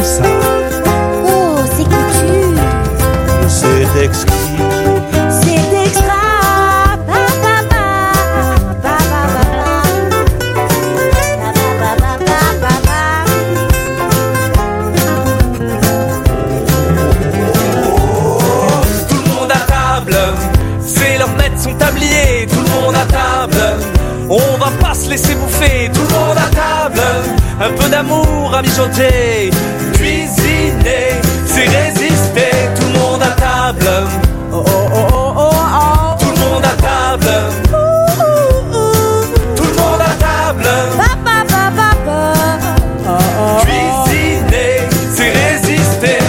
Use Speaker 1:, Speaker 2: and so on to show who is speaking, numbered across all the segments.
Speaker 1: ça.
Speaker 2: Oh, c'est couture.
Speaker 1: C'est exquis.
Speaker 2: C'est extra.
Speaker 3: Tout le monde à table, fais-leur mettre son tablier. Tout le monde à table, on va pas se laisser bouffer. Tout le monde à table, un peu d'amour à mijoter. Cuisiner, c'est résister. Tout le monde à table. Oh oh oh oh oh oh. Tout le monde à table. Tout le monde à table. Cuisiner, c'est résister.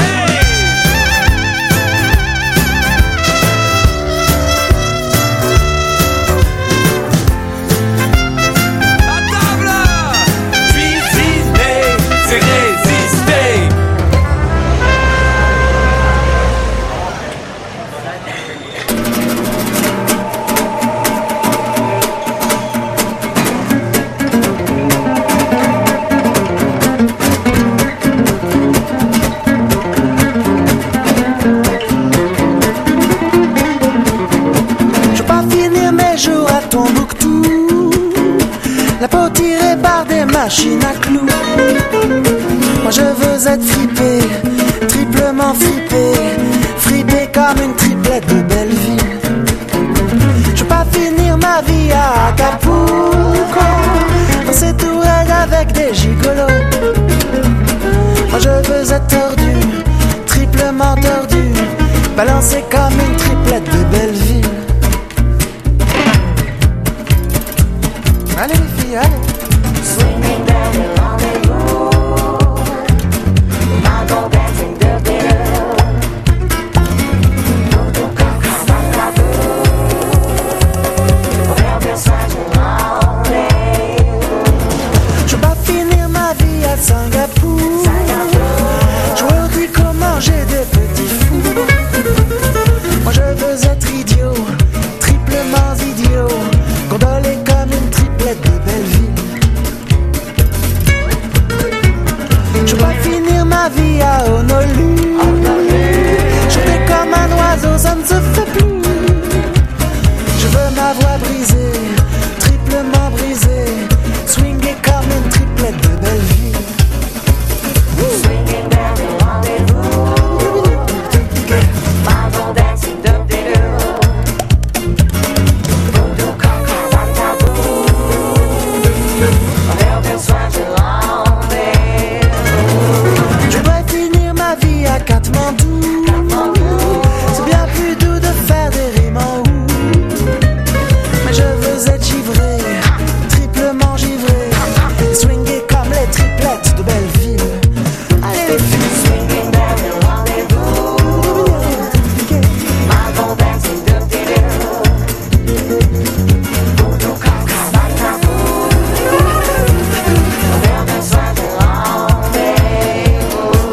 Speaker 3: À table. Cuisiner, c'est résister.
Speaker 4: Je veux pas finir mes jours à Tombouctou, la peau tirée par des machines à clous. Moi je veux être fripé, triplement fripé, fripé comme une triplette de Belleville. Je veux pas finir ma vie à Acapulco, danser tout raide avec des gigolos. Moi je veux être tordu, triplement tordu, balancé comme une triplette de Belleville. Allez les filles, allez.
Speaker 5: Swinging down the rendezvous, Margot dancing the bill. Voodoo coca bangaboo, Belleville swagger rendezvous.
Speaker 4: Je veux pas finir ma vie à Singapour, jouer au tricot, manger des petits fous. Moi je veux être idiot, triplement idiot, gondolé comme une triplette de Belleville. Je veux pas finir ma vie à Honolulu, chanter comme un oiseau, ça ne se fait plus. Je veux ma voix brisée, triplement brisée, swinguer comme une triplette de Belleville.
Speaker 5: Swinging down the rendezvous, Margot dancing the bill. Voodoo coca bangaboo, Belleville swagger rendezvous.
Speaker 4: Je dois finir ma vie à Katmandou, c'est bien plus doux de faire des rimes en ou. Mais je veux être givré, triplement givré, swinguer comme les triplettes de Belleville. Allez les filles.
Speaker 5: Swinging down the rendezvous, Margot dancing the bill. Voodoo coca bangaboo, Belleville swagger rendezvous.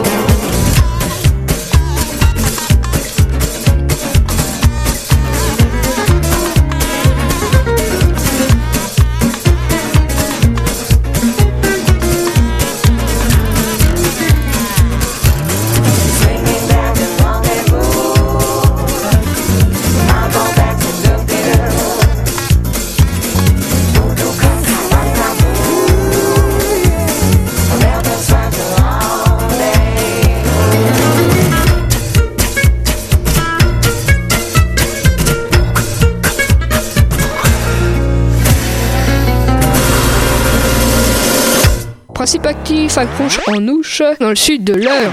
Speaker 5: Swinging down the rendezvous, Margot dancing the bill. Voodoo coca bangaboo, Belleville swagger
Speaker 6: Principe actif accroche en ouche dans le sud de l'Eure.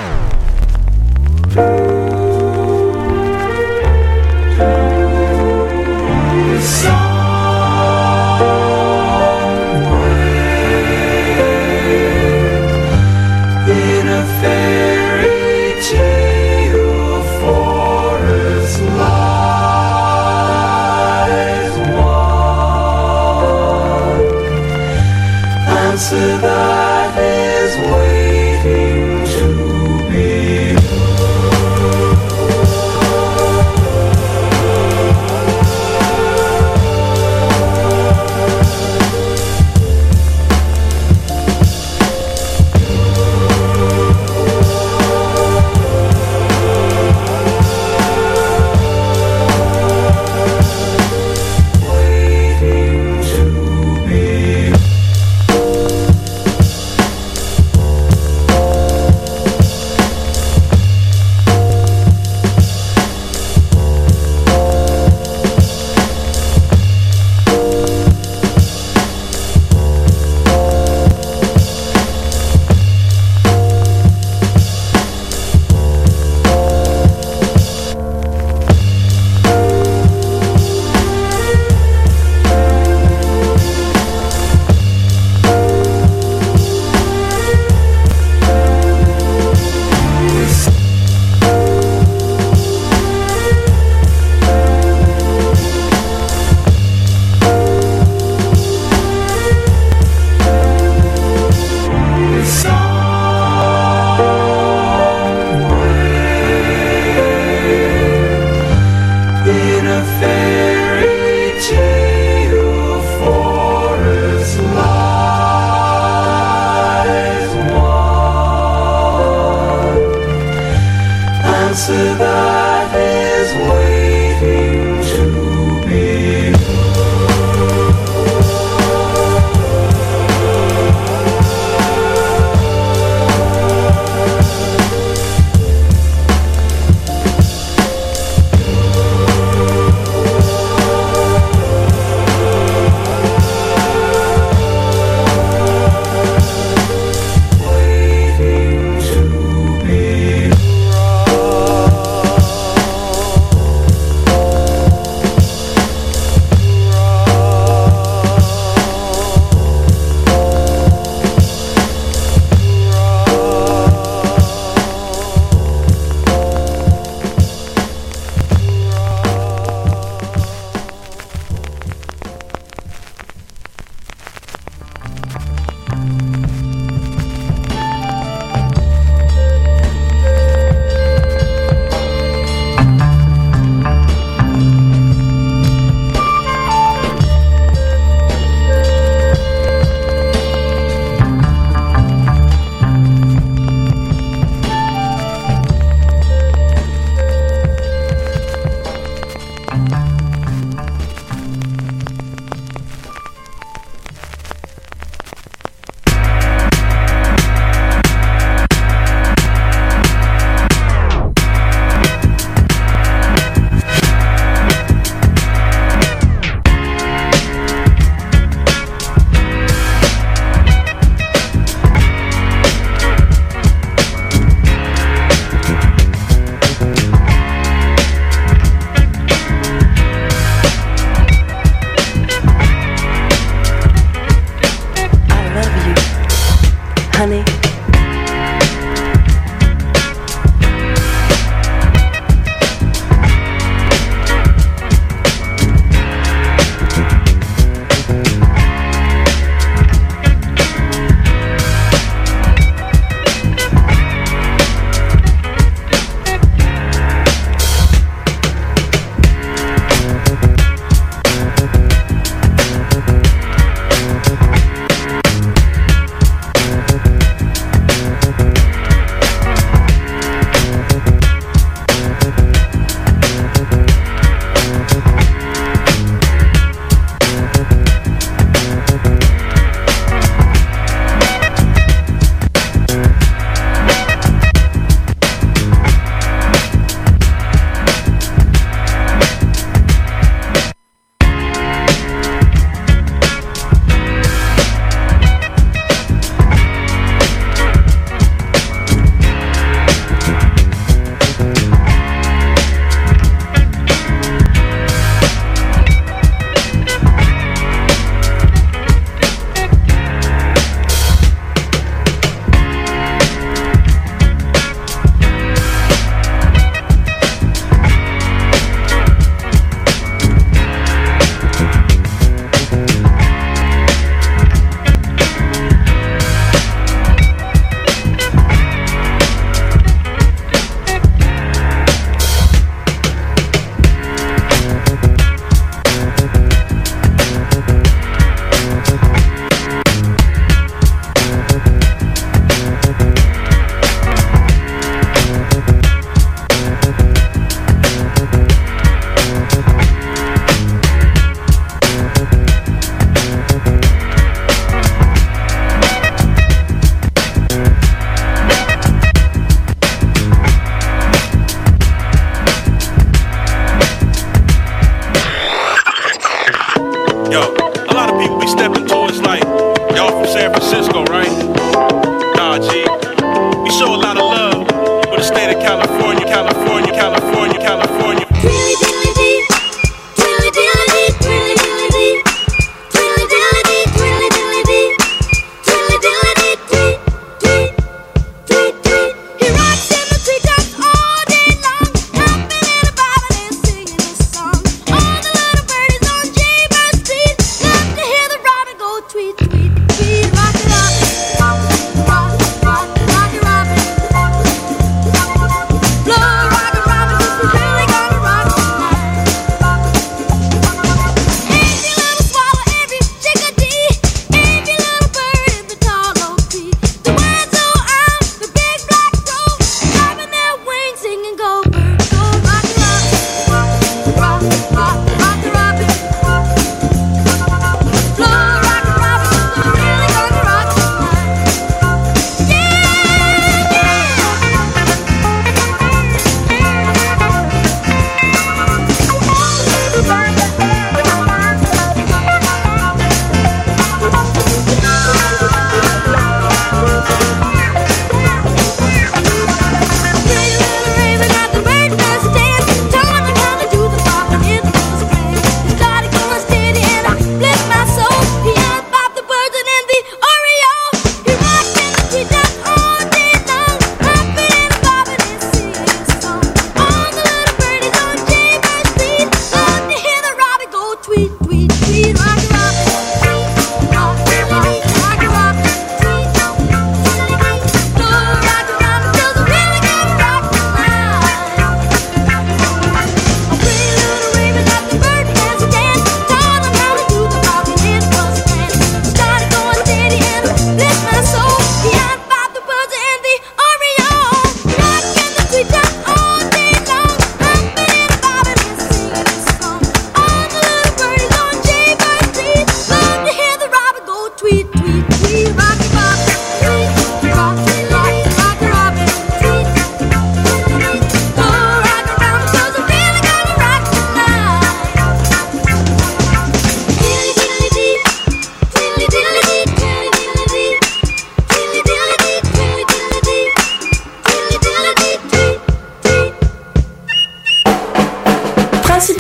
Speaker 3: In a fairy tale, forest lies one answer that is waiting to be heard. answer that is waiting to be. Waiting to be right.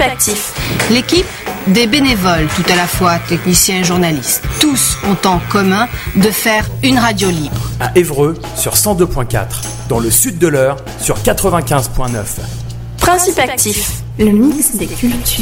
Speaker 7: Actif. L'équipe, des bénévoles tout à la fois, techniciens et journalistes. Tous ont en commun de faire une radio libre.
Speaker 8: À Évreux sur 102.4, dans le sud de l'Eure sur 95.9.
Speaker 7: Principe Actif, le mix des cultures.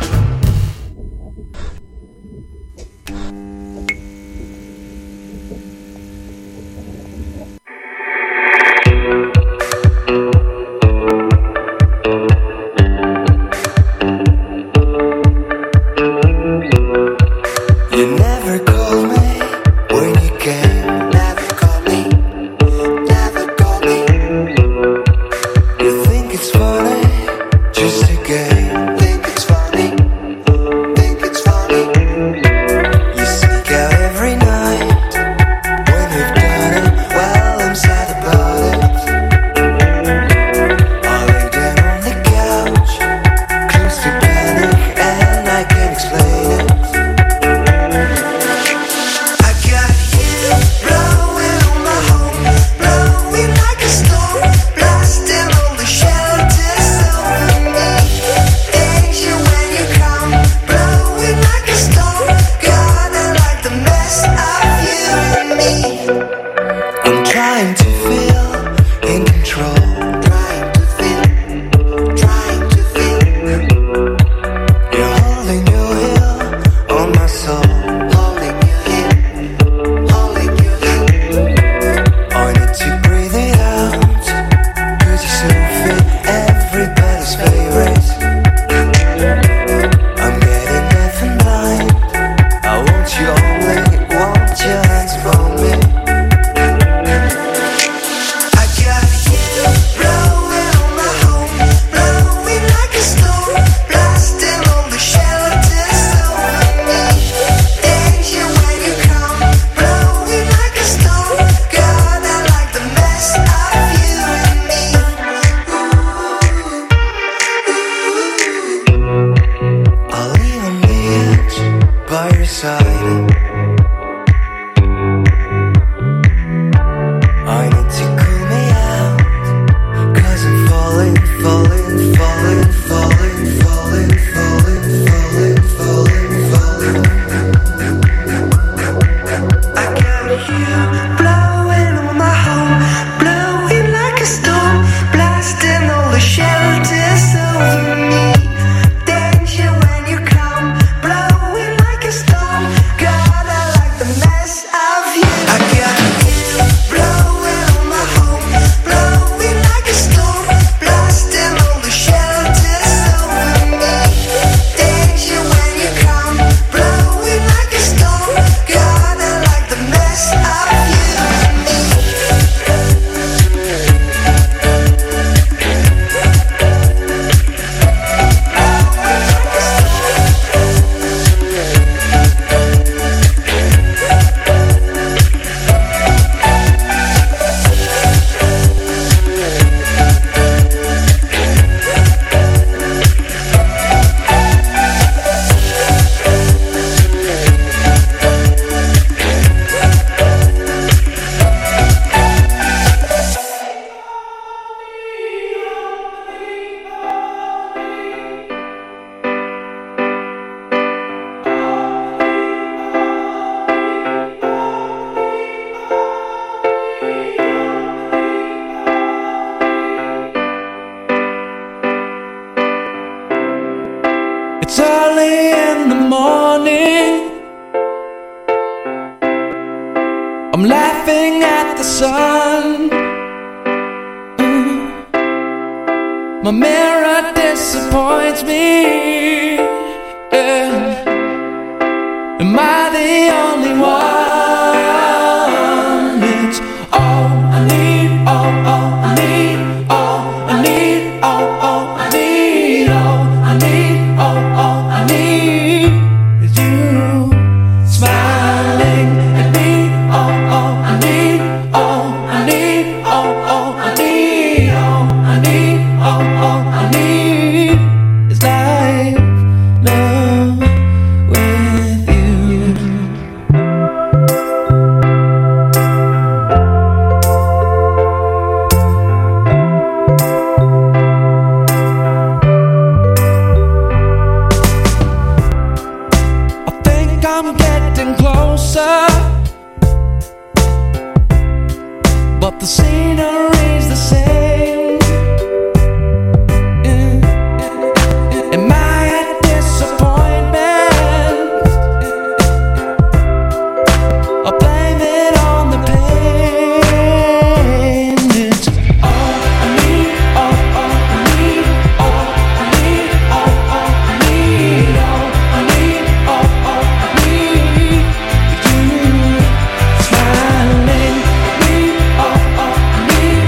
Speaker 3: It's early in the morning, I'm laughing at the sun. My mirror disappoints me, yeah. Am I the only one? It's all I need, all I need, all I need, all I need, all I need, all I need is you smiling at me. All I need, all I need, all I need, all I need, all I need is life.
Speaker 4: The scenery's the same. Am I a disappointment? Or blame it on the pain? It's all I need, all I need, all I need, all I need, all I need, all I need. You smiling, me, all I need.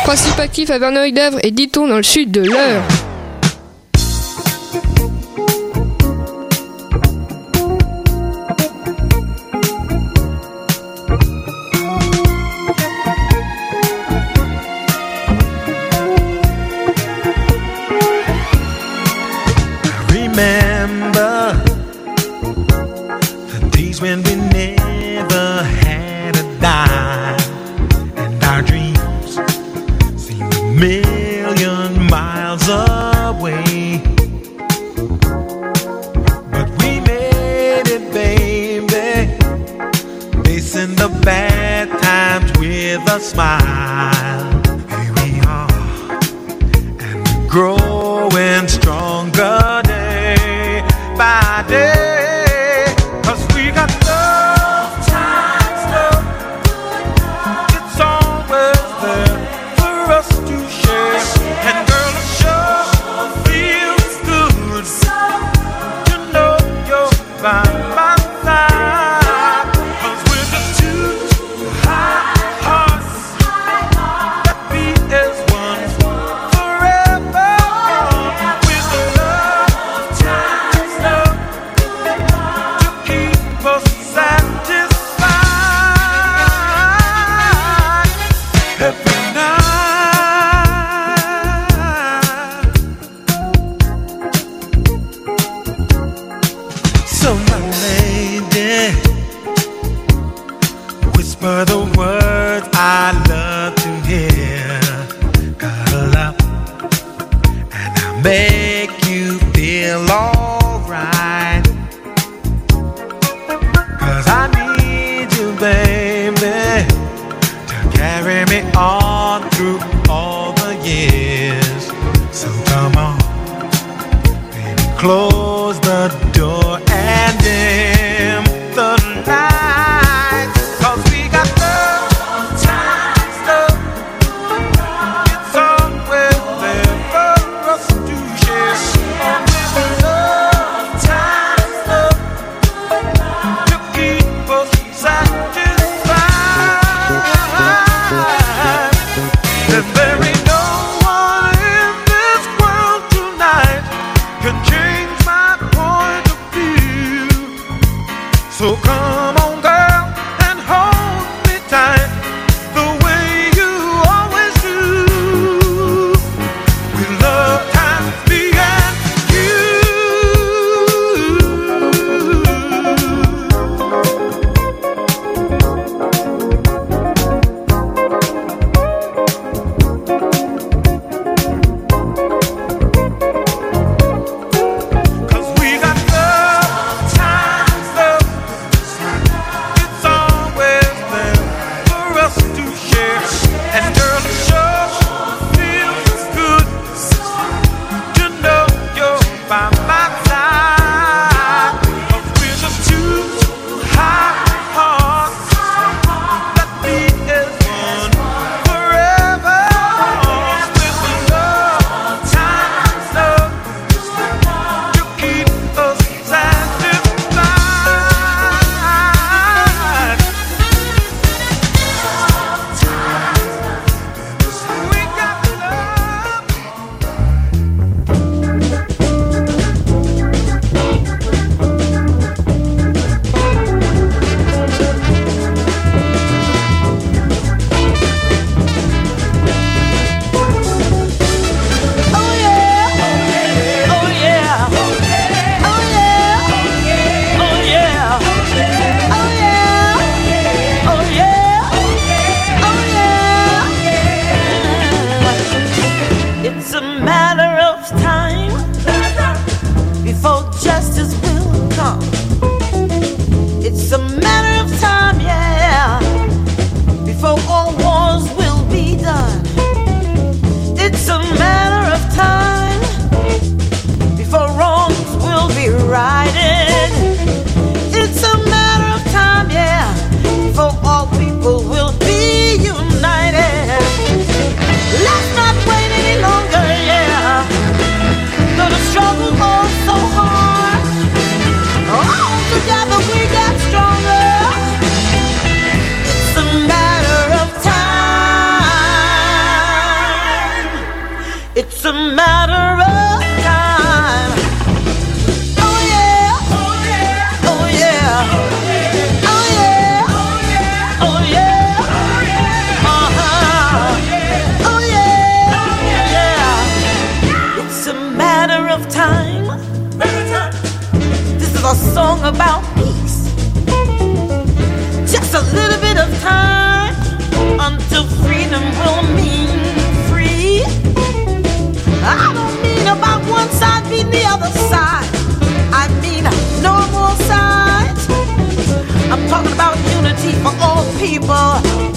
Speaker 6: Principe actif à Verneuil-d'Avre et Diton dans le sud de l'Eure.
Speaker 1: Remember the days when we never had a dime, and our dreams seemed a million miles away. But we made it, baby, facing the bad times with a smile. Here we are, and we're growing stronger day by day, 'cause we got love times love. It's always there for us to share. And girl, it sure feels good to know you're by my side, 'cause we're the two high hearts that beat as one forever. With the love times love to keep us satisfied every night. So my lady, whisper the words I love to hear. Cuddle up and I'll make you feel alright, 'cause I need you, baby, to carry me on through all the years. So come on, baby, close the door and dim the light, 'cause we got love times love. It's always there for us to share. And with the love times love to keep us satisfied. And there ain't no one in this world tonight can change my point of view. So come on, girl, and hold me tight the way you always do. With love times me and you.
Speaker 5: time. This is a song about peace. Just a little bit of time until freedom will mean free. I don't mean about one side being the other side. I mean no more sides. I'm talking about unity for all people.